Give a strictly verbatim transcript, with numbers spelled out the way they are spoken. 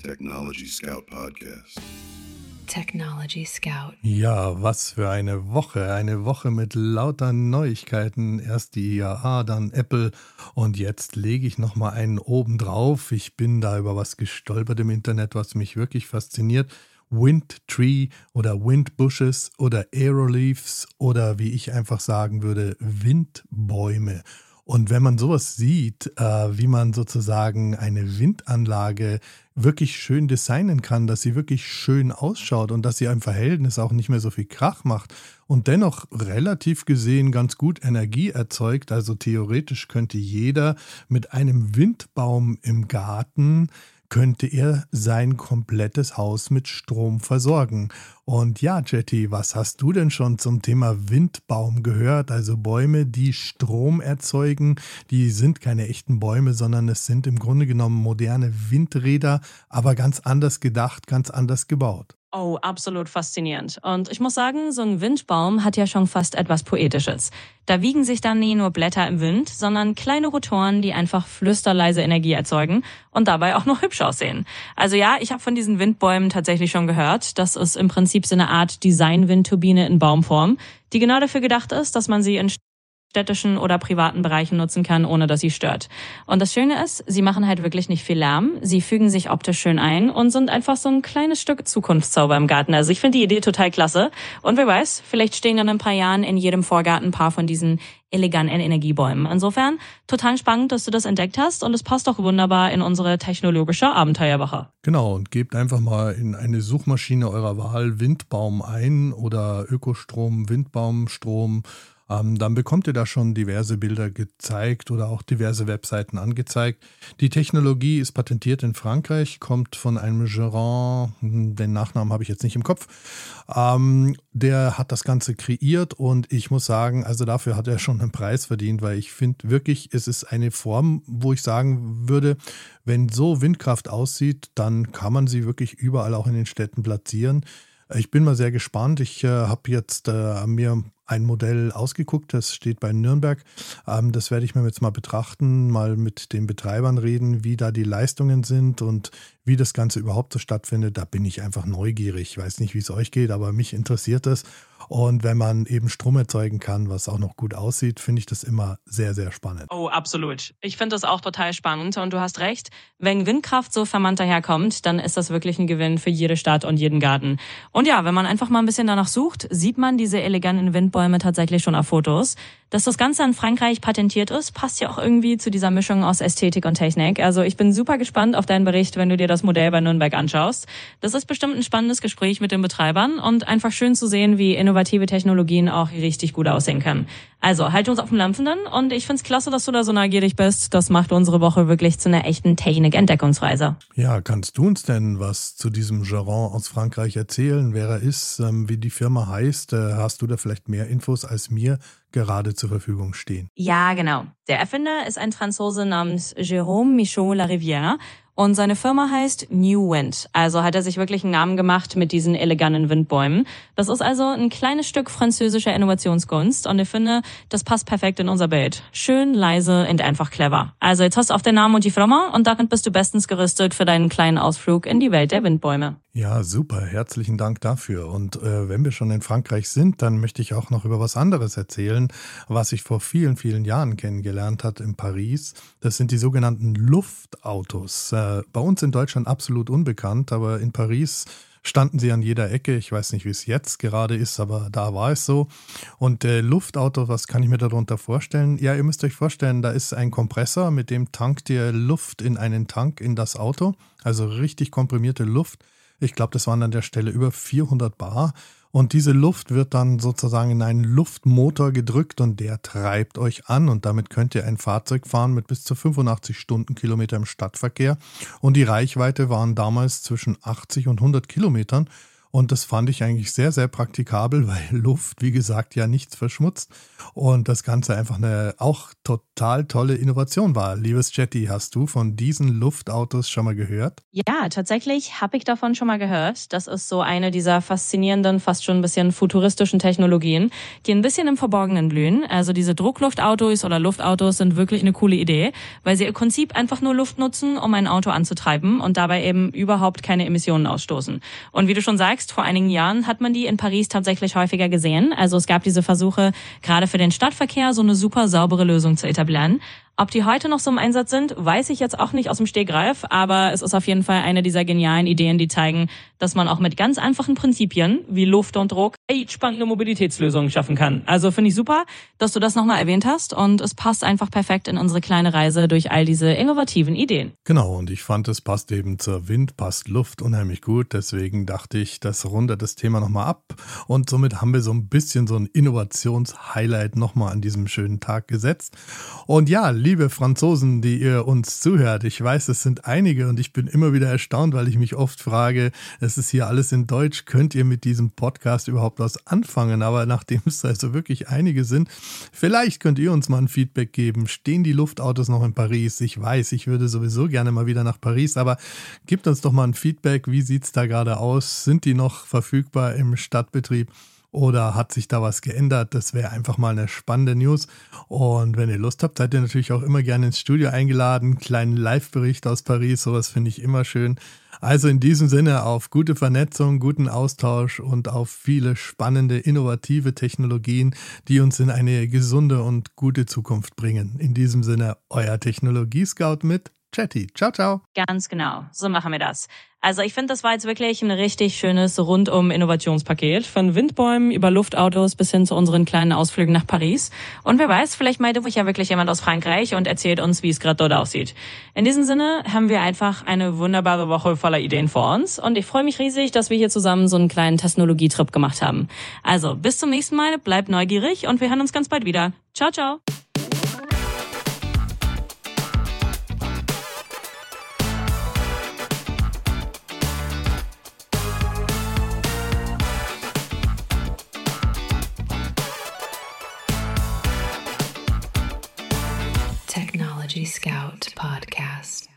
Technology Scout Podcast. Technology Scout. Ja, was für eine Woche. Eine Woche mit lauter Neuigkeiten. Erst die I A A, dann Apple und jetzt lege ich nochmal einen oben drauf. Ich bin da über was gestolpert im Internet, was mich wirklich fasziniert. Windtree oder Windbushes oder Aeroleaves oder wie ich einfach sagen würde, Windbäume. Und wenn man sowas sieht, äh, wie man sozusagen eine Windanlage wirklich schön designen kann, dass sie wirklich schön ausschaut und dass sie im Verhältnis auch nicht mehr so viel Krach macht und dennoch relativ gesehen ganz gut Energie erzeugt, also theoretisch könnte jeder mit einem Windbaum im Garten könnte er sein komplettes Haus mit Strom versorgen. Und ja, Jetty, was hast du denn schon zum Thema Windbaum gehört? Also Bäume, die Strom erzeugen, die sind keine echten Bäume, sondern es sind im Grunde genommen moderne Windräder, aber ganz anders gedacht, ganz anders gebaut. Oh, absolut faszinierend. Und ich muss sagen, so ein Windbaum hat ja schon fast etwas Poetisches. Da wiegen sich dann nie nur Blätter im Wind, sondern kleine Rotoren, die einfach flüsterleise Energie erzeugen und dabei auch noch hübsch aussehen. Also ja, ich habe von diesen Windbäumen tatsächlich schon gehört. Das ist im Prinzip so eine Art Design-Windturbine in Baumform, die genau dafür gedacht ist, dass man sie in städtischen oder privaten Bereichen nutzen kann, ohne dass sie stört. Und das Schöne ist, sie machen halt wirklich nicht viel Lärm, sie fügen sich optisch schön ein und sind einfach so ein kleines Stück Zukunftszauber im Garten. Also ich finde die Idee total klasse. Und wer weiß, vielleicht stehen dann in ein paar Jahren in jedem Vorgarten ein paar von diesen eleganten Energiebäumen. Insofern total spannend, dass du das entdeckt hast und es passt auch wunderbar in unsere technologische Abenteuerwoche. Genau, und gebt einfach mal in eine Suchmaschine eurer Wahl Windbaum ein oder Ökostrom, Windbaumstrom. Ähm, dann bekommt ihr da schon diverse Bilder gezeigt oder auch diverse Webseiten angezeigt. Die Technologie ist patentiert in Frankreich, kommt von einem Gérant, den Nachnamen habe ich jetzt nicht im Kopf. Ähm, der hat das Ganze kreiert und ich muss sagen, also dafür hat er schon einen Preis verdient, weil ich finde wirklich, es ist eine Form, wo ich sagen würde, wenn so Windkraft aussieht, dann kann man sie wirklich überall auch in den Städten platzieren. Ich bin mal sehr gespannt. Ich äh, habe jetzt äh, mir ein Modell ausgeguckt, das steht bei Nürnberg. Ähm, das werde ich mir jetzt mal betrachten, mal mit den Betreibern reden, wie da die Leistungen sind und wie das Ganze überhaupt so stattfindet. Da bin ich einfach neugierig. Ich weiß nicht, wie es euch geht, aber mich interessiert das. Und wenn man eben Strom erzeugen kann, was auch noch gut aussieht, finde ich das immer sehr, sehr spannend. Oh, absolut. Ich finde das auch total spannend und du hast recht. Wenn Windkraft so vermannt daherkommt, dann ist das wirklich ein Gewinn für jede Stadt und jeden Garten. Und ja, wenn man einfach mal ein bisschen danach sucht, sieht man diese eleganten Windbäume tatsächlich schon auf Fotos. Dass das Ganze in Frankreich patentiert ist, passt ja auch irgendwie zu dieser Mischung aus Ästhetik und Technik. Also ich bin super gespannt auf deinen Bericht, wenn du dir das Modell bei Nürnberg anschaust. Das ist bestimmt ein spannendes Gespräch mit den Betreibern und einfach schön zu sehen, wie innovative Technologien auch richtig gut aussehen können. Also halt uns auf dem Laufenden und ich find's klasse, dass du da so neugierig bist. Das macht unsere Woche wirklich zu einer echten Technik-Entdeckungsreise. Ja, kannst du uns denn was zu diesem Gérant aus Frankreich erzählen, wer er ist, ähm, wie die Firma heißt? Äh, hast du da vielleicht mehr Infos als mir gerade zur Verfügung stehen? Ja, genau. Der Erfinder ist ein Franzose namens Jérôme Michaud Larivière. Und seine Firma heißt New Wind. Also hat er sich wirklich einen Namen gemacht mit diesen eleganten Windbäumen. Das ist also ein kleines Stück französischer Innovationskunst. Und ich finde, das passt perfekt in unser Bild. Schön, leise und einfach clever. Also jetzt hast du auch den Namen und die Firma und damit bist du bestens gerüstet für deinen kleinen Ausflug in die Welt der Windbäume. Ja, super. Herzlichen Dank dafür. Und äh, wenn wir schon in Frankreich sind, dann möchte ich auch noch über was anderes erzählen, was ich vor vielen, vielen Jahren kennengelernt habe in Paris. Das sind die sogenannten Luftautos. Äh, bei uns in Deutschland absolut unbekannt, aber in Paris standen sie an jeder Ecke. Ich weiß nicht, wie es jetzt gerade ist, aber da war es so. Und äh, Luftauto, was kann ich mir darunter vorstellen? Ja, ihr müsst euch vorstellen, da ist ein Kompressor, mit dem tankt ihr Luft in einen Tank in das Auto. Also richtig komprimierte Luft. Ich glaube, das waren an der Stelle über vierhundert Bar. Und diese Luft wird dann sozusagen in einen Luftmotor gedrückt und der treibt euch an. Und damit könnt ihr ein Fahrzeug fahren mit bis zu fünfundachtzig Stundenkilometer im Stadtverkehr. Und die Reichweite waren damals zwischen achtzig und hundert Kilometern. Und das fand ich eigentlich sehr, sehr praktikabel, weil Luft, wie gesagt, ja nichts verschmutzt und das Ganze einfach eine auch total tolle Innovation war. Liebes Jetty, hast du von diesen Luftautos schon mal gehört? Ja, tatsächlich habe ich davon schon mal gehört. Das ist so eine dieser faszinierenden, fast schon ein bisschen futuristischen Technologien, die ein bisschen im Verborgenen blühen. Also diese Druckluftautos oder Luftautos sind wirklich eine coole Idee, weil sie im Prinzip einfach nur Luft nutzen, um ein Auto anzutreiben und dabei eben überhaupt keine Emissionen ausstoßen. Und wie du schon sagst, vor einigen Jahren hat man die in Paris tatsächlich häufiger gesehen. Also es gab diese Versuche, gerade für den Stadtverkehr so eine super saubere Lösung zu etablieren. Ob die heute noch so im Einsatz sind, weiß ich jetzt auch nicht aus dem Stegreif, aber es ist auf jeden Fall eine dieser genialen Ideen, die zeigen, dass man auch mit ganz einfachen Prinzipien wie Luft und Druck echt spannende Mobilitätslösungen schaffen kann. Also finde ich super, dass du das nochmal erwähnt hast und es passt einfach perfekt in unsere kleine Reise durch all diese innovativen Ideen. Genau, und ich fand, es passt eben zur Wind, passt Luft unheimlich gut, deswegen dachte ich, das rundet das Thema nochmal ab und somit haben wir so ein bisschen so ein Innovations-Highlight nochmal an diesem schönen Tag gesetzt. Und ja, liebe Franzosen, die ihr uns zuhört, ich weiß, es sind einige und ich bin immer wieder erstaunt, weil ich mich oft frage, es ist hier alles in Deutsch, könnt ihr mit diesem Podcast überhaupt was anfangen? Aber nachdem es also wirklich einige sind, vielleicht könnt ihr uns mal ein Feedback geben. Stehen die Luftautos noch in Paris? Ich weiß, ich würde sowieso gerne mal wieder nach Paris, aber gebt uns doch mal ein Feedback, wie sieht es da gerade aus? Sind die noch verfügbar im Stadtbetrieb? Oder hat sich da was geändert? Das wäre einfach mal eine spannende News. Und wenn ihr Lust habt, seid ihr natürlich auch immer gerne ins Studio eingeladen. Kleinen Live-Bericht aus Paris, sowas finde ich immer schön. Also in diesem Sinne auf gute Vernetzung, guten Austausch und auf viele spannende, innovative Technologien, die uns in eine gesunde und gute Zukunft bringen. In diesem Sinne, euer Technologie-Scout mit Jetty. Ciao, ciao. Ganz genau, so machen wir das. Also ich finde, das war jetzt wirklich ein richtig schönes Rundum-Innovationspaket. Von Windbäumen über Luftautos bis hin zu unseren kleinen Ausflügen nach Paris. Und wer weiß, vielleicht meldet sich ja wirklich jemand aus Frankreich und erzählt uns, wie es gerade dort aussieht. In diesem Sinne haben wir einfach eine wunderbare Woche voller Ideen vor uns. Und ich freue mich riesig, dass wir hier zusammen so einen kleinen Technologietrip gemacht haben. Also bis zum nächsten Mal, bleibt neugierig und wir hören uns ganz bald wieder. Ciao, ciao. Technology Scout Podcast.